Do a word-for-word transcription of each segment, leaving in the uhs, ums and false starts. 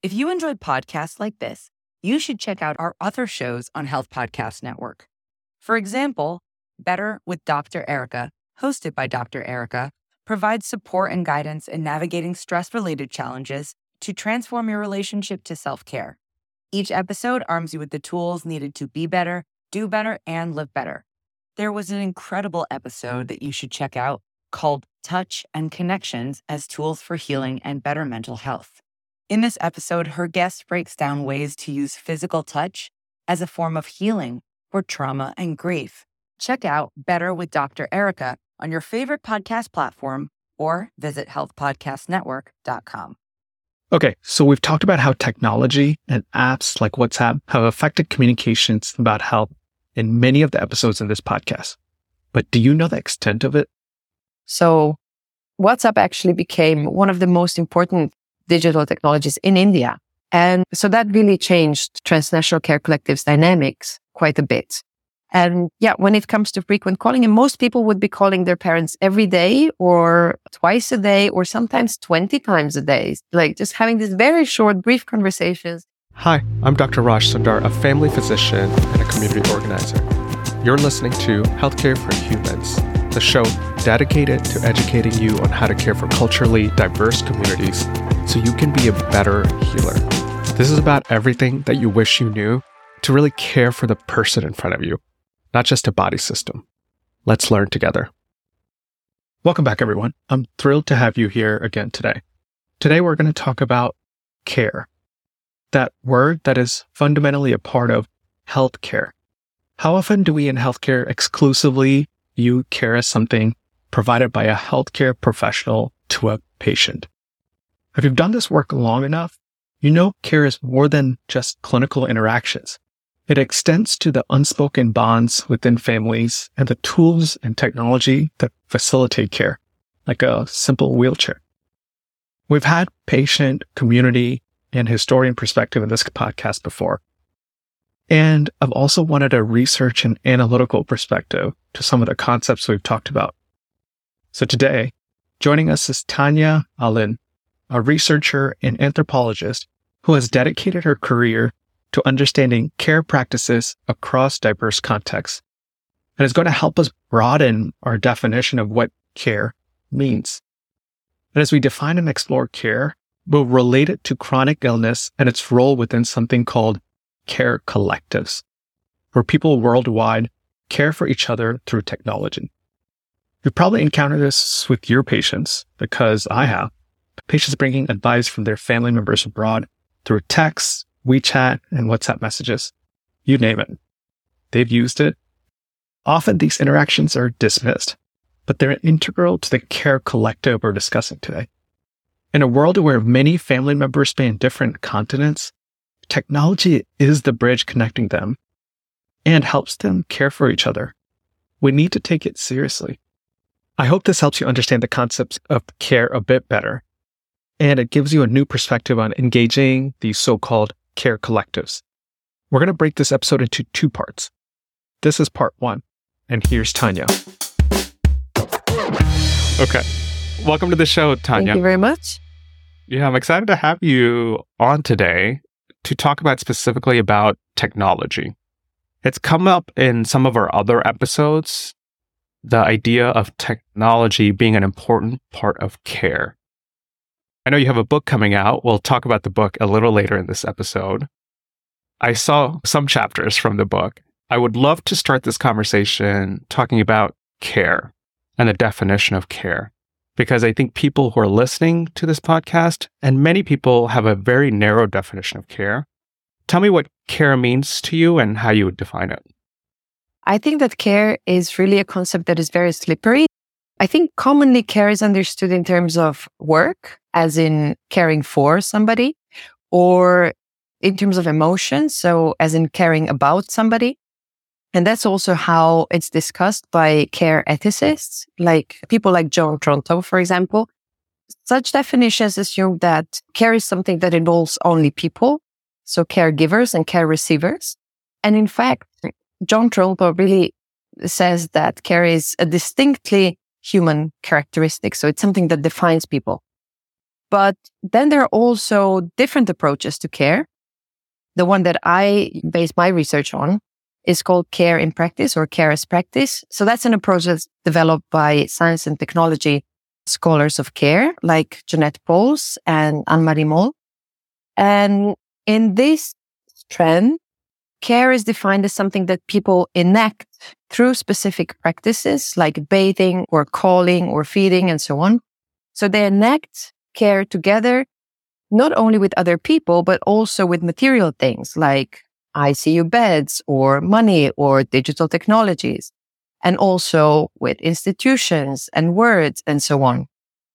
If you enjoyed podcasts like this, you should check out our other shows on Health Podcast Network. For example, Better with Doctor Erica, hosted by Doctor Erica, provides support and guidance in navigating stress-related challenges to transform your relationship to self-care. Each episode arms you with the tools needed to be better, do better, and live better. There was an incredible episode that you should check out called Touch and Connections as Tools for Healing and Better Mental Health. In this episode, her guest breaks down ways to use physical touch as a form of healing for trauma and grief. Check out Better with Doctor Erica on your favorite podcast platform or visit health podcast network dot com. Okay, so we've talked about how technology and apps like WhatsApp have affected communications about health in many of the episodes in this podcast. But do you know the extent of it? So WhatsApp actually became one of the most important digital technologies in India. And so that really changed transnational care collectives dynamics quite a bit. And yeah, when it comes to frequent calling, and most people would be calling their parents every day or twice a day or sometimes twenty times a day, like just having these very short, brief conversations. Hi, I'm Doctor Raj Sundar, a family physician and a community organizer. You're listening to Healthcare for Humans, the show dedicated to educating you on how to care for culturally diverse communities so you can be a better healer. This is about everything that you wish you knew to really care for the person in front of you, not just a body system. Let's learn together. Welcome back, everyone. I'm thrilled to have you here again today. Today, we're going to talk about care, that word that is fundamentally a part of healthcare. How often do we in healthcare exclusively view care as something provided by a healthcare professional to a patient? If you've done this work long enough, you know care is more than just clinical interactions. It extends to the unspoken bonds within families and the tools and technology that facilitate care, like a simple wheelchair. We've had patient, community, and historian perspective in this podcast before. And I've also wanted a research and analytical perspective to some of the concepts we've talked about. So today, joining us is Tanya Alin, a researcher and anthropologist who has dedicated her career to understanding care practices across diverse contexts, and is going to help us broaden our definition of what care means. And as we define and explore care, we'll relate it to chronic illness and its role within something called care collectives, where people worldwide care for each other through technology. You've probably encountered this with your patients, because I have. Patients bringing advice from their family members abroad through texts, WeChat, and WhatsApp messages. You name it. They've used it. Often these interactions are dismissed, but they're integral to the care collective we're discussing today. In a world where many family members span different continents, technology is the bridge connecting them and helps them care for each other. We need to take it seriously. I hope this helps you understand the concepts of care a bit better, and it gives you a new perspective on engaging these so-called care collectives. We're going to break this episode into two parts. This is part one, and here's Tanya. Okay. Welcome to the show, Tanya. Thank you very much. Yeah, I'm excited to have you on today to talk about specifically about technology. It's come up in some of our other episodes, the idea of technology being an important part of care. I know you have a book coming out. We'll talk about the book a little later in this episode. I saw some chapters from the book. I would love to start this conversation talking about care and the definition of care, because I think people who are listening to this podcast, and many people, have a very narrow definition of care. Tell me what care means to you and how you would define it. I think that care is really a concept that is very slippery. I think commonly care is understood in terms of work, as in caring for somebody, or in terms of emotion, so as in caring about somebody. And that's also how it's discussed by care ethicists, like people like Joan Tronto, for example. Such definitions assume that care is something that involves only people, so caregivers and care receivers. And in fact, Joan Tronto really says that care is a distinctly human characteristic, so it's something that defines people. But then there are also different approaches to care. The one that I base my research on is called care in practice or care as practice. So that's an approach that's developed by science and technology scholars of care like Jeanette Pauls and Anne-Marie Moll. And in this trend, care is defined as something that people enact through specific practices like bathing or calling or feeding and so on. So they enact care together, not only with other people, but also with material things like I C U beds or money or digital technologies, and also with institutions and words and so on.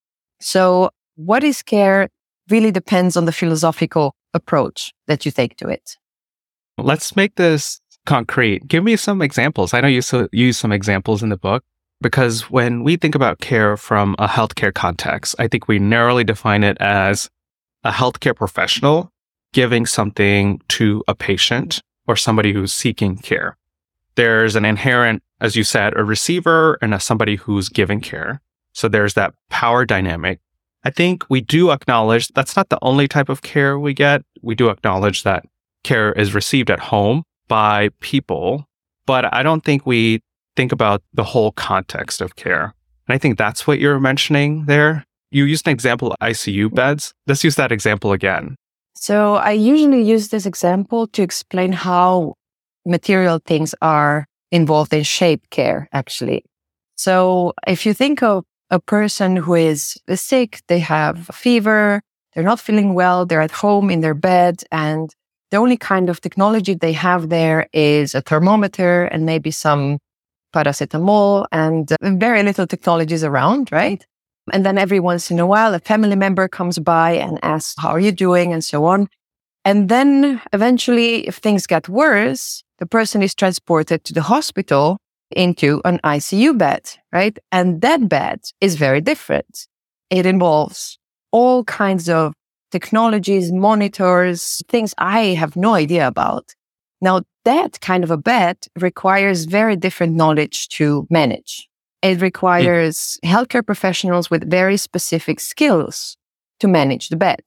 So what is care really depends on the philosophical approach that you take to it. Let's make this concrete. Give me some examples. I know you so, use some examples in the book, because when we think about care from a healthcare context, I think we narrowly define it as a healthcare professional giving something to a patient or somebody who's seeking care. There's an inherent, as you said, a receiver and a somebody who's giving care. So there's that power dynamic. I think we do acknowledge that's not the only type of care we get. We do acknowledge that care is received at home by people, but I don't think we think about the whole context of care. And I think that's what you're mentioning there. You used an example of I C U beds. Let's use that example again. So I usually use this example to explain how material things are involved in shape care, actually. So if you think of a person who is sick, they have a fever, they're not feeling well, they're at home in their bed, and the only kind of technology they have there is a thermometer and maybe some paracetamol and very little technologies around, right? And then every once in a while, a family member comes by and asks, how are you doing? And so on. And then eventually, if things get worse, the person is transported to the hospital into an I C U bed, right? And that bed is very different. It involves all kinds of technologies, monitors, things I have no idea about. Now, that kind of a bed requires very different knowledge to manage. It requires mm. healthcare professionals with very specific skills to manage the bed.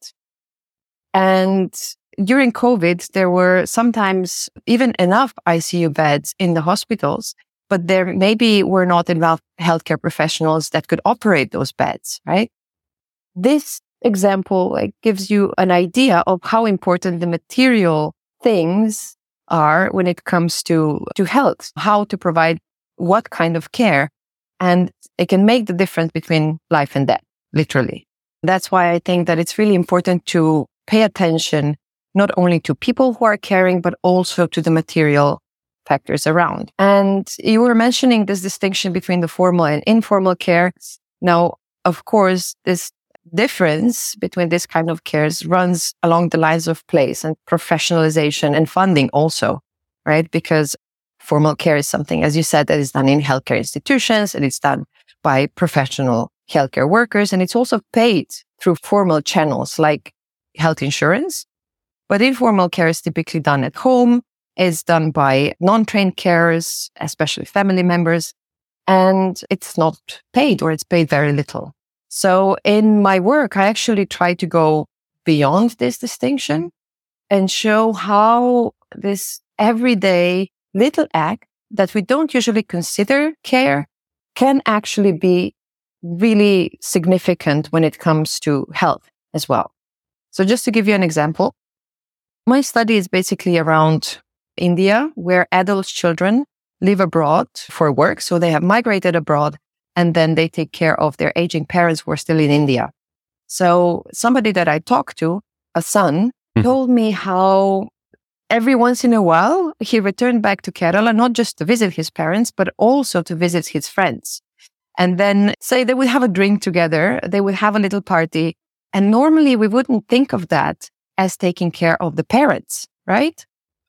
And during COVID, there were sometimes even enough I C U beds in the hospitals, but there maybe were not enough healthcare professionals that could operate those beds, right? This example like gives you an idea of how important the material things are when it comes to, to health, how to provide what kind of care. And it can make the difference between life and death, literally. That's why I think that it's really important to pay attention not only to people who are caring, but also to the material factors around. And you were mentioning this distinction between the formal and informal care. Now, of course, this difference between this kind of cares runs along the lines of place and professionalization and funding also, right? Because formal care is something, as you said, that is done in healthcare institutions and it's done by professional healthcare workers. And it's also paid through formal channels like health insurance. But informal care is typically done at home. It's done by non-trained carers, especially family members, and it's not paid or it's paid very little. So in my work, I actually try to go beyond this distinction and show how this everyday little act that we don't usually consider care can actually be really significant when it comes to health as well. So just to give you an example, my study is basically around India, where adult children live abroad for work. So they have migrated abroad and then they take care of their aging parents who are still in India. So somebody that I talked to, a son, mm-hmm. told me how every once in a while he returned back to Kerala, not just to visit his parents, but also to visit his friends. And then say they would have a drink together, they would have a little party. And normally we wouldn't think of that as taking care of the parents, right?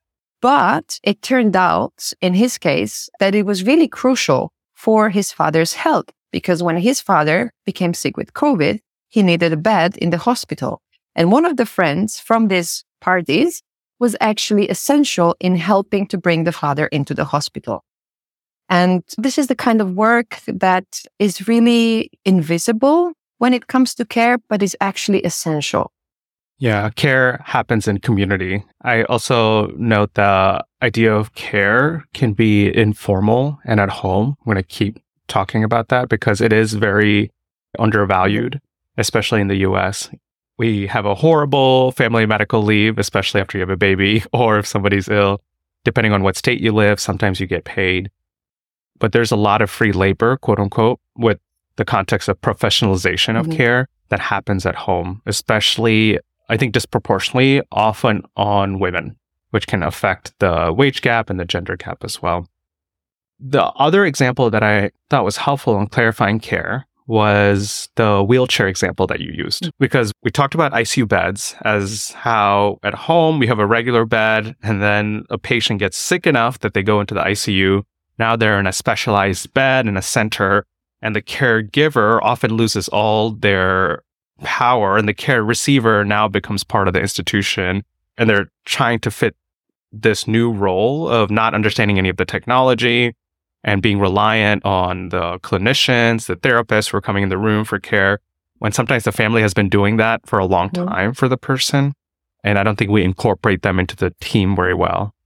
But it turned out, in his case, that it was really crucial for his father's health, because when his father became sick with COVID, he needed a bed in the hospital. And one of the friends from these parties was actually essential in helping to bring the father into the hospital. And this is the kind of work that is really invisible when it comes to care, but is actually essential. Yeah, care happens in community. I also note the idea of care can be informal and at home. I'm going to keep talking about that because it is very undervalued, especially in the U S. We have a horrible family medical leave, especially after you have a baby or if somebody's ill. Depending on what state you live, sometimes you get paid. But there's a lot of free labor, quote unquote, with the context of professionalization of mm-hmm. care that happens at home, especially, I think, disproportionately often on women, which can affect the wage gap and the gender gap as well. The other example that I thought was helpful in clarifying care was the wheelchair example that you used, because we talked about I C U beds as how at home we have a regular bed and then a patient gets sick enough that they go into the I C U. Now they're in a specialized bed in a center, and the caregiver often loses all their power, and the care receiver now becomes part of the institution, and they're trying to fit this new role of not understanding any of the technology and being reliant on the clinicians, the therapists who are coming in the room for care, when sometimes the family has been doing that for a long time mm. for the person. And I don't think we incorporate them into the team very well.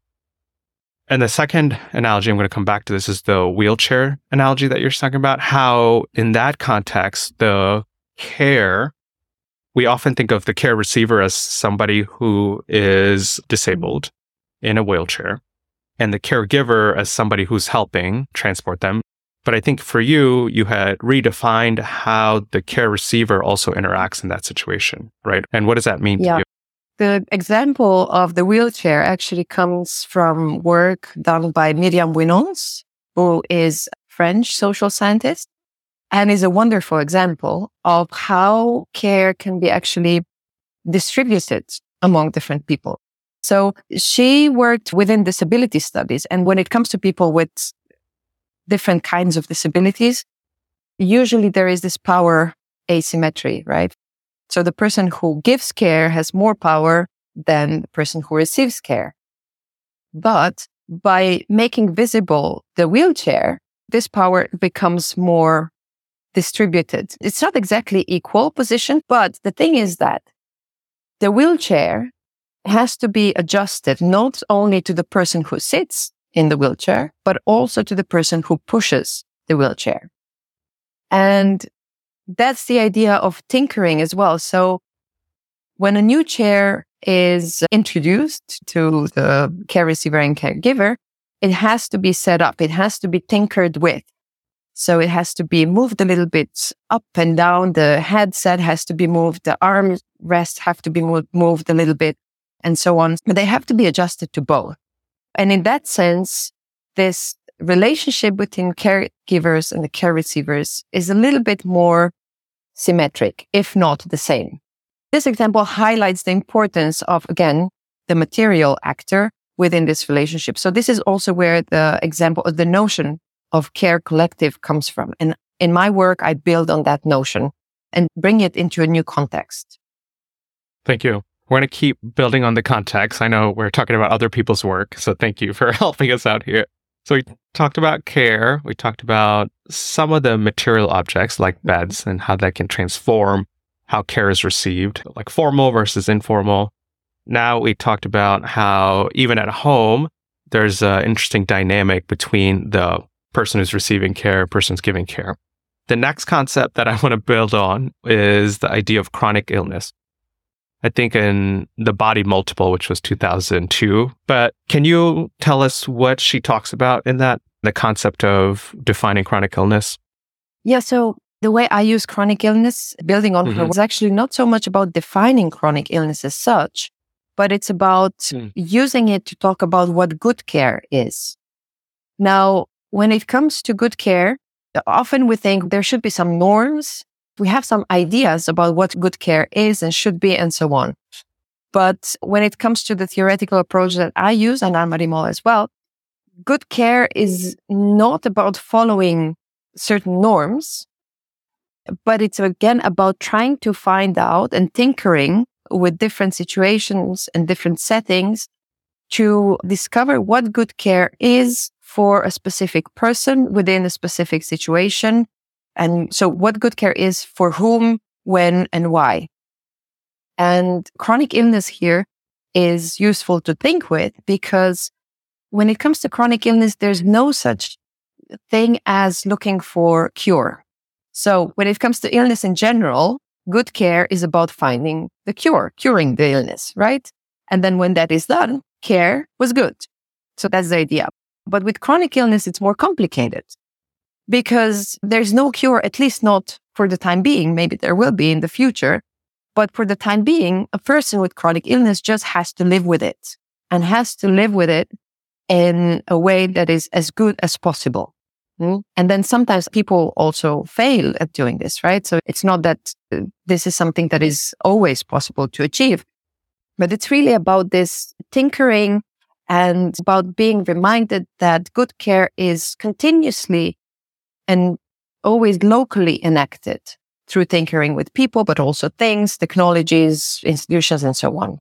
And the second analogy, I'm going to come back to this, is the wheelchair analogy that you're talking about, how in that context, the care, we often think of the care receiver as somebody who is disabled in a wheelchair, and the caregiver as somebody who's helping transport them. But I think for you, you had redefined how the care receiver also interacts in that situation, right? And what does that mean yeah. to you? The example of the wheelchair actually comes from work done by Myriam Winons, who is a French social scientist, and is a wonderful example of how care can be actually distributed among different people. So she worked within disability studies. And when it comes to people with different kinds of disabilities, usually there is this power asymmetry, right? So the person who gives care has more power than the person who receives care. But by making visible the wheelchair, this power becomes more distributed. It's not exactly equal position, but the thing is that the wheelchair has to be adjusted not only to the person who sits in the wheelchair, but also to the person who pushes the wheelchair. And that's the idea of tinkering as well. So when a new chair is introduced to the care receiver and caregiver, it has to be set up. It has to be tinkered with. So it has to be moved a little bit up and down. The headset has to be moved. The arm rests have to be moved, moved a little bit, and so on. But they have to be adjusted to both. And in that sense, this relationship between caregivers and the care receivers is a little bit more symmetric, if not the same. This example highlights the importance of, again, the material actor within this relationship. So this is also where the example of the notion of care collective comes from. And in my work, I build on that notion and bring it into a new context. Thank you. We're going to keep building on the context. I know we're talking about other people's work, so thank you for helping us out here. So we talked about care. We talked about some of the material objects like beds and how that can transform how care is received, like formal versus informal. Now we talked about how even at home, there's an interesting dynamic between the person who's receiving care, person who's giving care. The next concept that I want to build on is the idea of chronic illness. I think in The Body Multiple, which was two thousand two. But can you tell us what she talks about in that, the concept of defining chronic illness? Yeah, so the way I use chronic illness, building on mm-hmm. her, was actually not so much about defining chronic illness as such, but it's about mm. using it to talk about what good care is. Now, when it comes to good care, often we think there should be some norms. We have some ideas about what good care is and should be and so on. But when it comes to the theoretical approach that I use, and Anne-Marie Moll as well, good care is not about following certain norms, but it's again about trying to find out and tinkering with different situations and different settings to discover what good care is for a specific person within a specific situation, And so what good care is for whom, when, and why. And chronic illness here is useful to think with because when it comes to chronic illness, there's no such thing as looking for cure. So when it comes to illness in general, good care is about finding the cure, curing the illness, right? And then when that is done, care was good. So that's the idea. But with chronic illness, it's more complicated because there's no cure, at least not for the time being. Maybe there will be in the future. But for the time being, a person with chronic illness just has to live with it and has to live with it in a way that is as good as possible. Mm? And then sometimes people also fail at doing this, right? So it's not that uh, this is something that is always possible to achieve, but it's really about this tinkering and about being reminded that good care is continuously and always locally enacted through tinkering with people, but also things, technologies, institutions, and so on.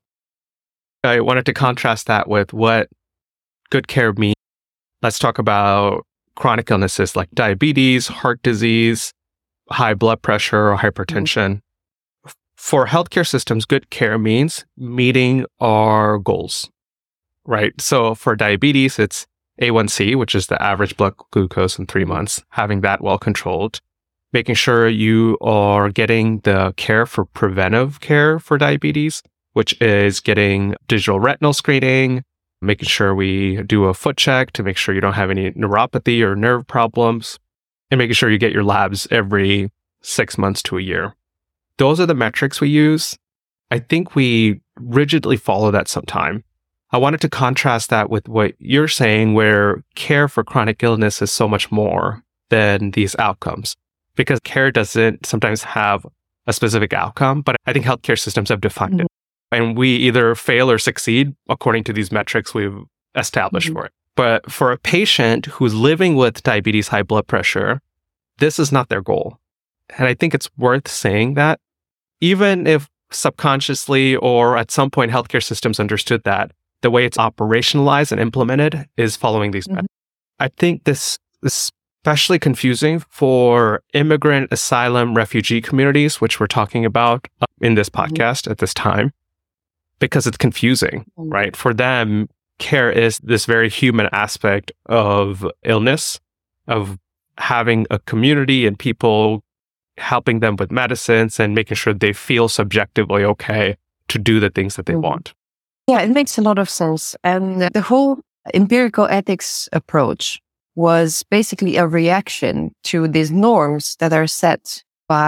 I wanted to contrast that with what good care means. Let's talk about chronic illnesses like diabetes, heart disease, high blood pressure, or hypertension. Mm-hmm. For healthcare systems, good care means meeting our goals, right? So for diabetes, it's A one C, which is the average blood glucose in three months, having that well controlled. Making sure you are getting the care for preventive care for diabetes, which is getting digital retinal screening, making sure we do a foot check to make sure you don't have any neuropathy or nerve problems, and making sure you get your labs every six months to a year. Those are the metrics we use. I think we rigidly follow that sometime. I wanted to contrast that with what you're saying, where care for chronic illness is so much more than these outcomes. Because care doesn't sometimes have a specific outcome, but I think healthcare systems have defined mm-hmm. it. And we either fail or succeed according to these metrics we've established mm-hmm. for it. But for a patient who's living with diabetes, high blood pressure, this is not their goal. And I think it's worth saying that even if subconsciously or at some point healthcare systems understood that, the way it's operationalized and implemented is following these mm-hmm. metrics. I think this is especially confusing for immigrant, asylum, refugee communities, which we're talking about in this podcast mm-hmm. at this time, because it's confusing, mm-hmm. right? For them, care is this very human aspect of illness, of having a community and people helping them with medicines and making sure they feel subjectively okay to do the things that they mm-hmm. want. Yeah, it makes a lot of sense. And the whole empirical ethics approach was basically a reaction to these norms that are set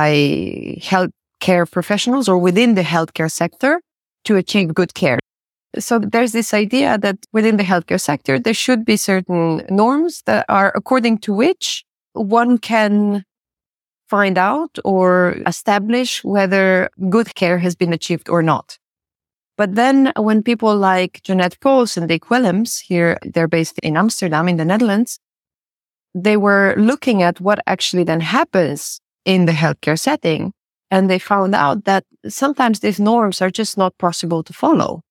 by healthcare professionals or within the healthcare sector to achieve good care. So there's this idea that within the healthcare sector, there should be certain norms that are according to which one can find out or establish whether good care has been achieved or not. But then when people like Jeanette Pols and Dick Willems here, they're based in Amsterdam in the Netherlands, they were looking at what actually then happens in the healthcare setting. And they found out that sometimes these norms are just not possible to follow.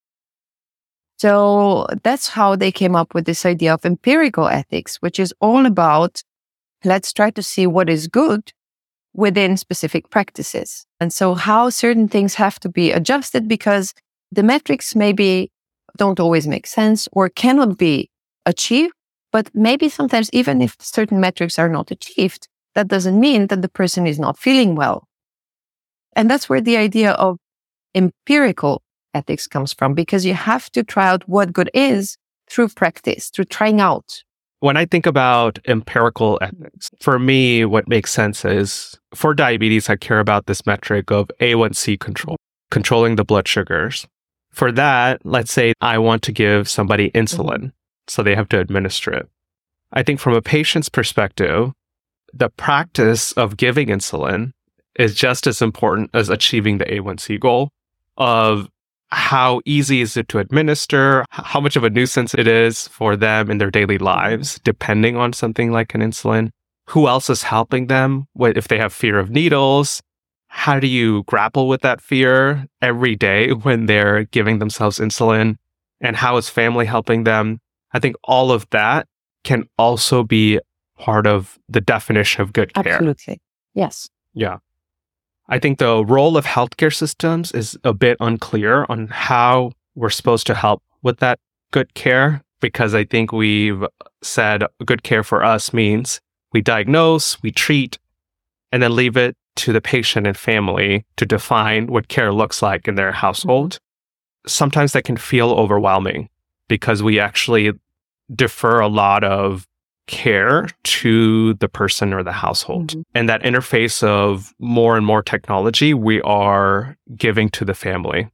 So that's how they came up with this idea of empirical ethics, which is all about, let's try to see what is good within specific practices. And so how certain things have to be adjusted because the metrics maybe don't always make sense or cannot be achieved. But maybe sometimes even if certain metrics are not achieved, that doesn't mean that the person is not feeling well. And that's where the idea of empirical ethics comes from, because you have to try out what good is through practice, through trying out. When I think about empirical ethics, for me, what makes sense is for diabetes, I care about this metric of A one C control, controlling the blood sugars. For that, let's say I want to give somebody insulin. Mm-hmm. So they have to administer it. I think from a patient's perspective, the practice of giving insulin is just as important as achieving the A one C goal of how easy is it to administer, how much of a nuisance it is for them in their daily lives, depending on something like an insulin. Who else is helping them if they have fear of needles? How do you grapple with that fear every day when they're giving themselves insulin? And how is family helping them? I think all of that can also be part of the definition of good care. Absolutely. Yes. Yeah. I think the role of healthcare systems is a bit unclear on how we're supposed to help with that good care, because I think we've said good care for us means we diagnose, we treat, and then leave it to the patient and family to define what care looks like in their household. Mm-hmm. Sometimes that can feel overwhelming because we actually defer a lot of care to the person or the household. Mm-hmm. And that interface of more and more technology we are giving to the family.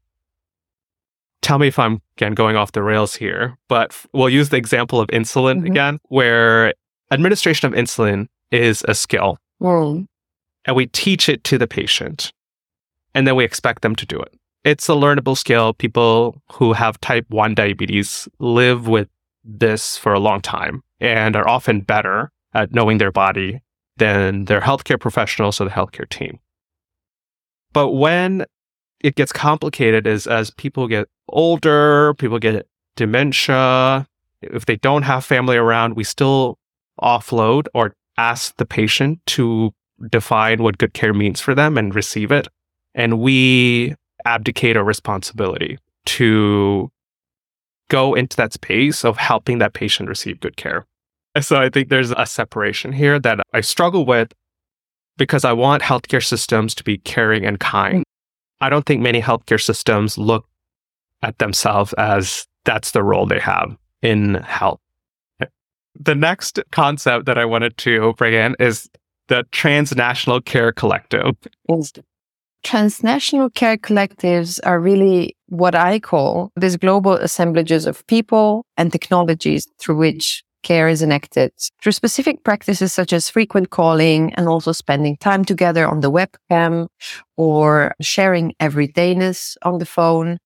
Tell me if I'm, again, going off the rails here, but we'll use the example of insulin mm-hmm. again, where administration of insulin is a skill. Mm. And we teach it to the patient, and then we expect them to do it. It's a learnable skill. People who have type one diabetes live with this for a long time and are often better at knowing their body than their healthcare professionals or the healthcare team. But when it gets complicated is as people get older, people get dementia, if they don't have family around, we still offload or ask the patient to define what good care means for them and receive it. And we abdicate our responsibility to go into that space of helping that patient receive good care. So I think there's a separation here that I struggle with because I want healthcare systems to be caring and kind. I don't think many healthcare systems look at themselves as that's the role they have in health. The next concept that I wanted to bring in is the transnational care collective. Transnational care collectives are really what I call these global assemblages of people and technologies through which care is enacted through specific practices such as frequent calling and also spending time together on the webcam or sharing everydayness on the phone.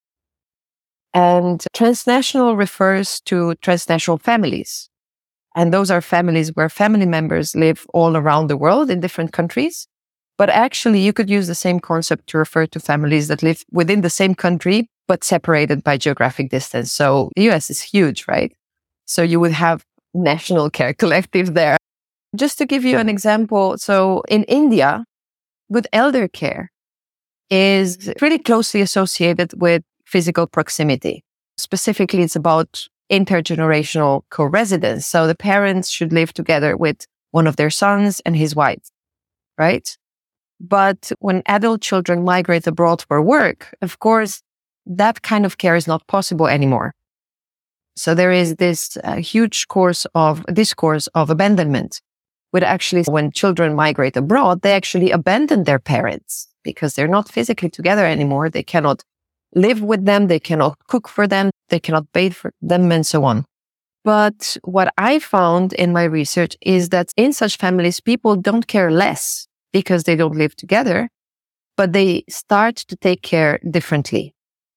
And transnational refers to transnational families. And those are families where family members live all around the world in different countries. But actually, you could use the same concept to refer to families that live within the same country, but separated by geographic distance. So the U S is huge, right? So you would have national care collectives there. Just to give you an example, so in India, good elder care is really closely associated with physical proximity. Specifically, it's about intergenerational co-residence. So the parents should live together with one of their sons and his wife, right? But when adult children migrate abroad for work, of course, that kind of care is not possible anymore. So there is this uh, huge course of discourse of abandonment, with actually when children migrate abroad, they actually abandon their parents because they're not physically together anymore. They cannot live with them. They cannot cook for them. They cannot bathe for them and so on. But what I found in my research is that in such families, people don't care less because they don't live together, but they start to take care differently.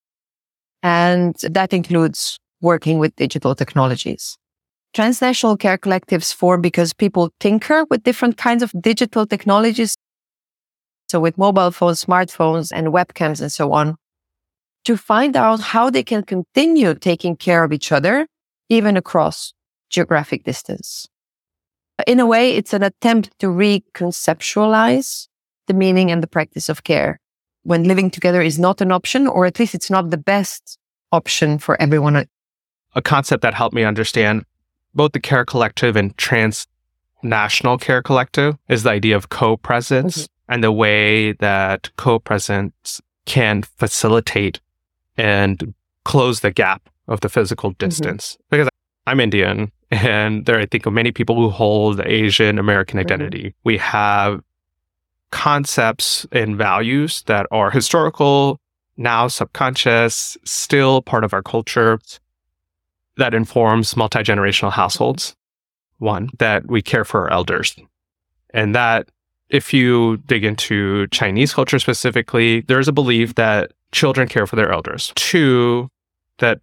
And that includes working with digital technologies. Transnational care collectives form because people tinker with different kinds of digital technologies. So with mobile phones, smartphones, and webcams and so on, to find out how they can continue taking care of each other, even across geographic distance. In a way, it's an attempt to reconceptualize the meaning and the practice of care when living together is not an option, or at least it's not the best option for everyone. A concept that helped me understand both the care collective and transnational care collective is the idea of co-presence mm-hmm. and the way that co-presence can facilitate and close the gap of the physical distance. Mm-hmm. Because I'm Indian, and there I think of many people who hold the Asian American identity. Mm-hmm. We have concepts and values that are historical, now subconscious, still part of our culture, that informs multi-generational households. One, that we care for our elders. And that if you dig into Chinese culture specifically, there's a belief that children care for their elders. Two, that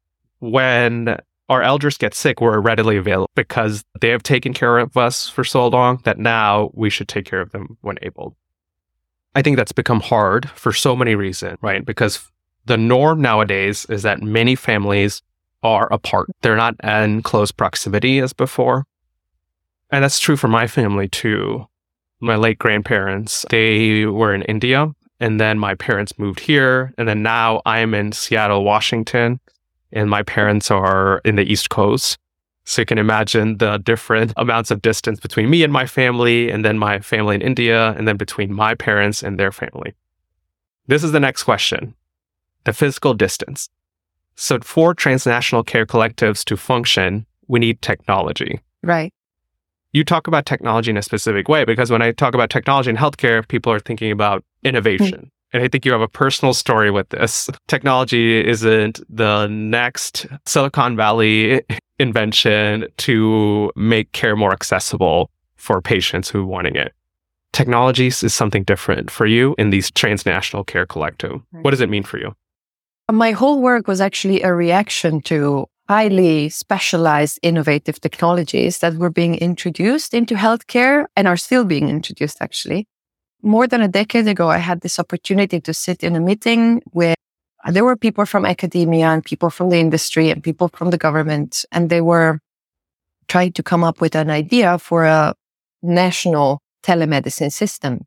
when our elders get sick, we're readily available because they have taken care of us for so long that now we should take care of them when able. I think that's become hard for so many reasons, right? Because the norm nowadays is that many families are apart. They're not in close proximity as before. And that's true for my family too. my late grandparents, they were in India, and then my parents moved here, and then now I'm in Seattle, Washington, and my parents are in the East Coast. So you can imagine the different amounts of distance between me and my family, and then my family in India, and then between my parents and their family. This is the next question, the physical distance. So for transnational care collectives to function, we need technology. Right. You talk about technology in a specific way, because when I talk about technology in healthcare, people are thinking about innovation. Mm. And I think you have a personal story with this. Technology isn't the next Silicon Valley invention to make care more accessible for patients who are wanting it. Technologies is something different for you in these transnational care collective. Right. What does it mean for you? My whole work was actually a reaction to highly specialized innovative technologies that were being introduced into healthcare and are still being introduced, actually. More than a decade ago, I had this opportunity to sit in a meeting where there were people from academia and people from the industry and people from the government, and they were trying to come up with an idea for a national telemedicine system.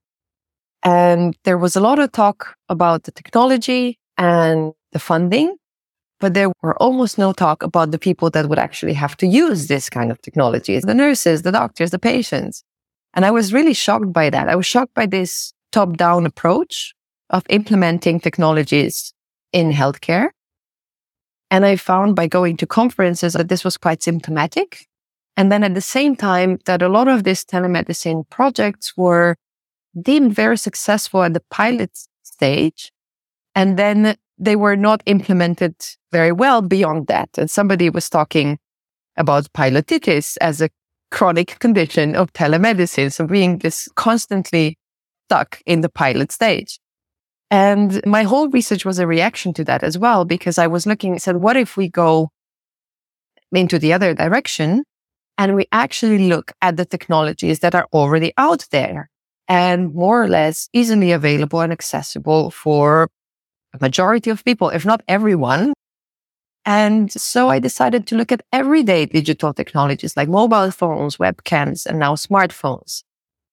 And there was a lot of talk about the technology and the funding, but there were almost no talk about the people that would actually have to use this kind of technology, the nurses, the doctors, the patients. And I was really shocked by that. I was shocked by this top-down approach of implementing technologies in healthcare. And I found by going to conferences that this was quite symptomatic. And then at the same time, that a lot of these telemedicine projects were deemed very successful at the pilot stage. And then they were not implemented very well beyond that. And somebody was talking about pilotitis as a chronic condition of telemedicine. So being this constantly stuck in the pilot stage. And my whole research was a reaction to that as well, because I was looking and said, what if we go into the other direction and we actually look at the technologies that are already out there and more or less easily available and accessible for a majority of people, if not everyone. And so I decided to look at everyday digital technologies like mobile phones, webcams, and now smartphones.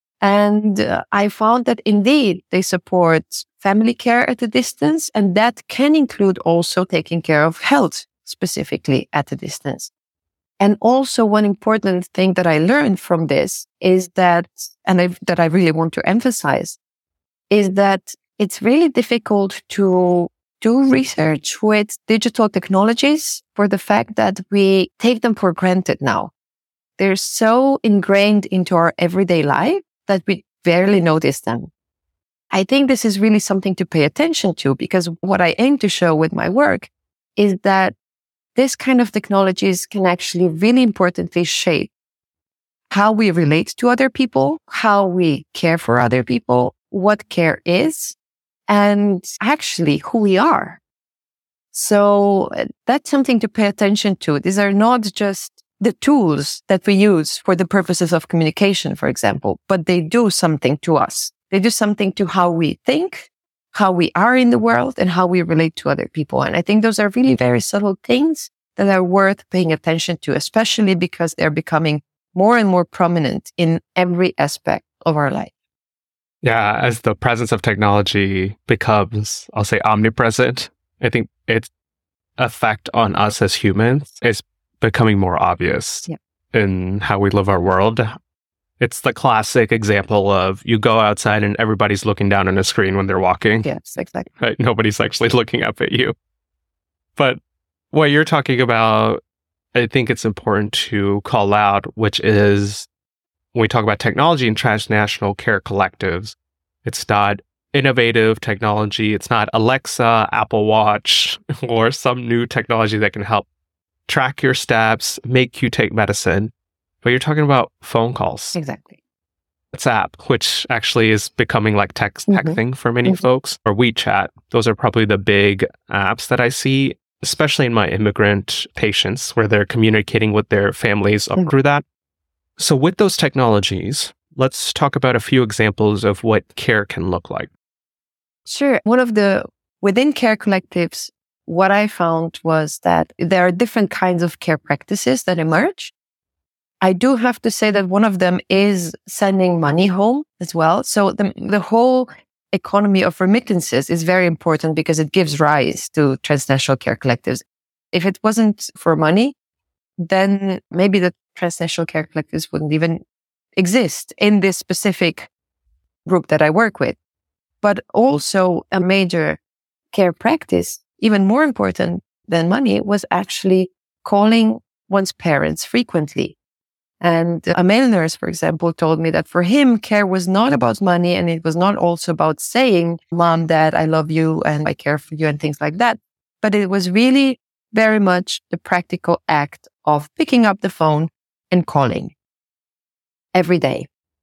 And uh, I found that indeed they support family care at a distance, and that can include also taking care of health specifically at a distance. And also one important thing that I learned from this is that, and I, that I really want to emphasize, is that it's really difficult to do research with digital technologies for the fact that we take them for granted now. They're so ingrained into our everyday life that we barely notice them. I think this is really something to pay attention to, because what I aim to show with my work is that this kind of technologies can actually really importantly shape how we relate to other people, how we care for other people, what care is, and actually who we are. So that's something to pay attention to. These are not just the tools that we use for the purposes of communication, for example, but they do something to us. They do something to how we think, how we are in the world, and how we relate to other people. And I think those are really very subtle things that are worth paying attention to, especially because they're becoming more and more prominent in every aspect of our life. Yeah, as the presence of technology becomes, I'll say, omnipresent, I think its effect on us as humans is becoming more obvious yeah. in how we live our world. It's the classic example of you go outside and everybody's looking down on a screen when they're walking. Yes, exactly. Right? Nobody's actually looking up at you. But what you're talking about, I think it's important to call out, which is when we talk about technology and transnational care collectives, it's not innovative technology. It's not Alexa, Apple Watch, or some new technology that can help track your steps, make you take medicine. But you're talking about phone calls. Exactly. WhatsApp, which actually is becoming like text texting mm-hmm. for many mm-hmm. folks, or WeChat. Those are probably the big apps that I see, especially in my immigrant patients, where they're communicating with their families up mm-hmm. through that. So with those technologies, let's talk about a few examples of what care can look like. Sure. One of the, within care collectives, what I found was that there are different kinds of care practices that emerge. I do have to say that one of them is sending money home as well. So the, the whole economy of remittances is very important because it gives rise to transnational care collectives. If it wasn't for money, then maybe the transnational care collectives wouldn't even exist in this specific group that I work with. But also a major care practice, even more important than money, was actually calling one's parents frequently. And a male nurse, for example, told me that for him, care was not about money, and it was not also about saying, Mom, Dad, I love you and I care for you and things like that. But it was really very much the practical act of picking up the phone and calling every day.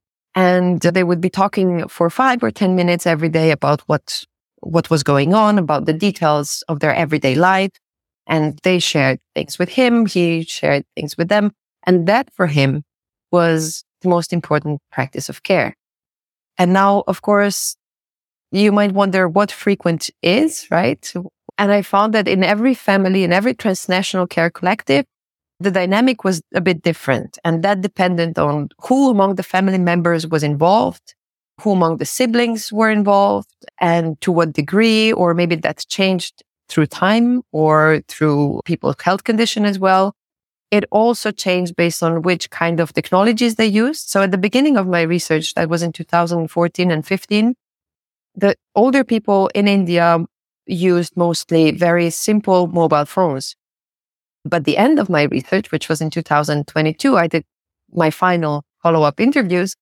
And they would be talking for five or ten minutes every day about what, what was going on, about the details of their everyday life. And they shared things with him. He shared things with them. And that for him was the most important practice of care. And now, of course, you might wonder what frequent is, right? And I found that in every family, in every transnational care collective, the dynamic was a bit different. And that depended on who among the family members was involved, who among the siblings were involved, and to what degree, or maybe that's changed through time or through people's health condition as well. It also changed based on which kind of technologies they used. So at the beginning of my research, that was in two thousand fourteen and fifteen, the older people in India used mostly very simple mobile phones. But the end of my research, which was in two thousand twenty-two, I did my final follow-up interviews.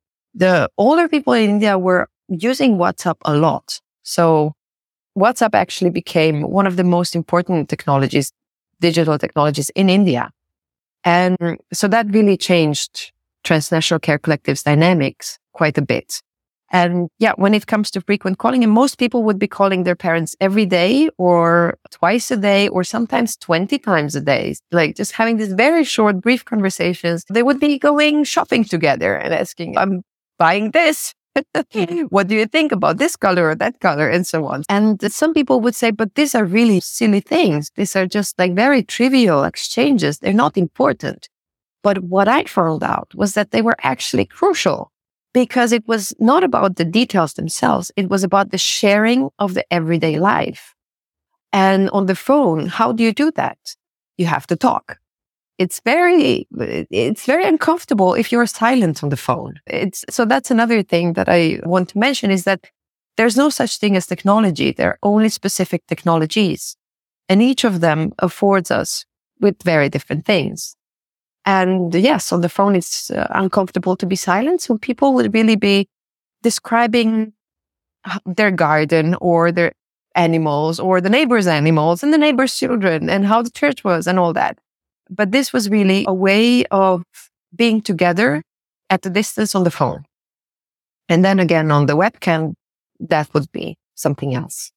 The older people in India were using WhatsApp a lot. So WhatsApp actually became one of the most important technologies, digital technologies in India. And so that really changed transnational care collectives dynamics quite a bit. And yeah, when it comes to frequent calling, and most people would be calling their parents every day or twice a day or sometimes twenty times a day, like just having these very short, brief conversations. They would be going shopping together and asking, I'm buying this. What do you think about this color or that color, and so on. And some people would say, but these are really silly things. These are just like very trivial exchanges. They're not important. But what I found out was that they were actually crucial because it was not about the details themselves. It was about the sharing of the everyday life. And on the phone, how do you do that? You have to talk. It's very, it's very uncomfortable if you're silent on the phone. It's, so that's another thing that I want to mention is that there's no such thing as technology. There are only specific technologies. And each of them affords us with very different things. And yes, on the phone, it's uh, uncomfortable to be silent. So people would really be describing their garden or their animals or the neighbor's animals and the neighbor's children and how the church was and all that. But this was really a way of being together at a distance on the phone. And then again, on the webcam, that would be something else.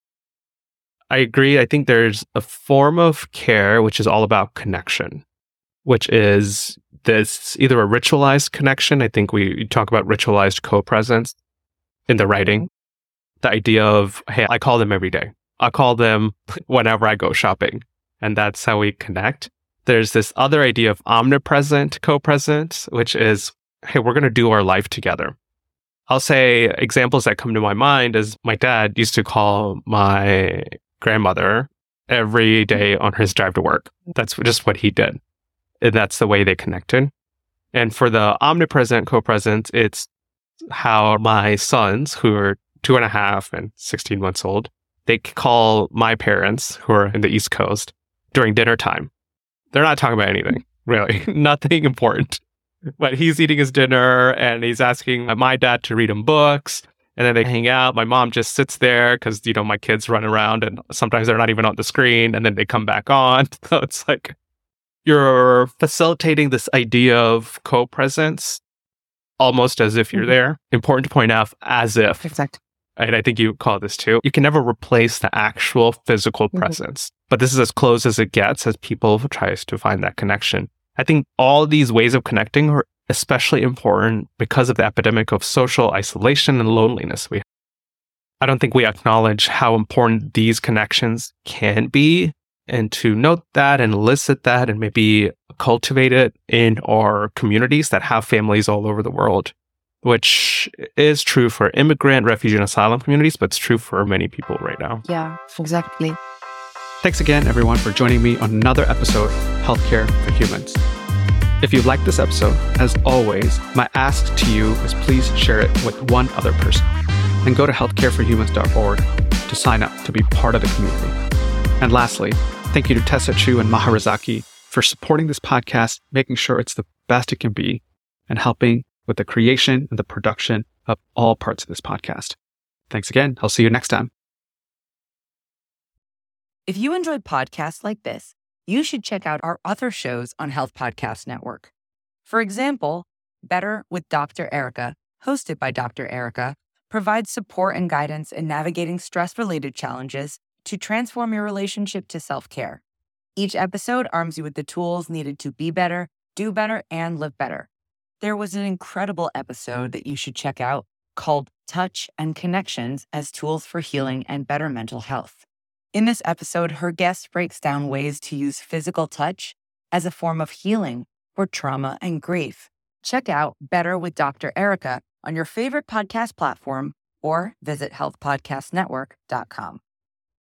I agree. I think there's a form of care which is all about connection, which is this either a ritualized connection. I think we talk about ritualized co-presence in the writing. The idea of, hey, I call them every day. I call them whenever I go shopping. And that's how we connect. There's this other idea of omnipresent co-presence, which is, hey, we're going to do our life together. I'll say examples that come to my mind is my dad used to call my grandmother every day on his drive to work. That's just what he did. And that's the way they connected. And for the omnipresent co-presence, it's how my sons, who are two and a half and sixteen months old, they call my parents, who are in the East Coast, during dinner time. They're not talking about anything, really. Nothing important. But he's eating his dinner and he's asking my dad to read him books. And then they hang out. My mom just sits there because, you know, my kids run around and sometimes they're not even on the screen and then they come back on. So it's like you're facilitating this idea of co-presence almost as if you're there. Important to point out, as if. Exactly. And I think you call this too. You can never replace the actual physical mm-hmm. presence. But this is as close as it gets as people try to find that connection. I think all these ways of connecting are especially important because of the epidemic of social isolation and loneliness we have. I don't think we acknowledge how important these connections can be and to note that and elicit that and maybe cultivate it in our communities that have families all over the world, which is true for immigrant, refugee, and asylum communities, but it's true for many people right now. Yeah, exactly. Thanks again, everyone, for joining me on another episode of Healthcare for Humans. If you liked this episode, as always, my ask to you is please share it with one other person. And go to healthcare for humans dot org to sign up to be part of the community. And lastly, thank you to Tessa Chu and Maharazaki for supporting this podcast, making sure it's the best it can be, and helping with the creation and the production of all parts of this podcast. Thanks again. I'll see you next time. If you enjoyed podcasts like this, you should check out our other shows on Health Podcast Network. For example, Better with Doctor Erica, hosted by Doctor Erica, provides support and guidance in navigating stress-related challenges to transform your relationship to self-care. Each episode arms you with the tools needed to be better, do better, and live better. There was an incredible episode that you should check out called Touch and Connections as Tools for Healing and Better Mental Health. In this episode, her guest breaks down ways to use physical touch as a form of healing for trauma and grief. Check out Better with Doctor Erica on your favorite podcast platform or visit health podcast network dot com.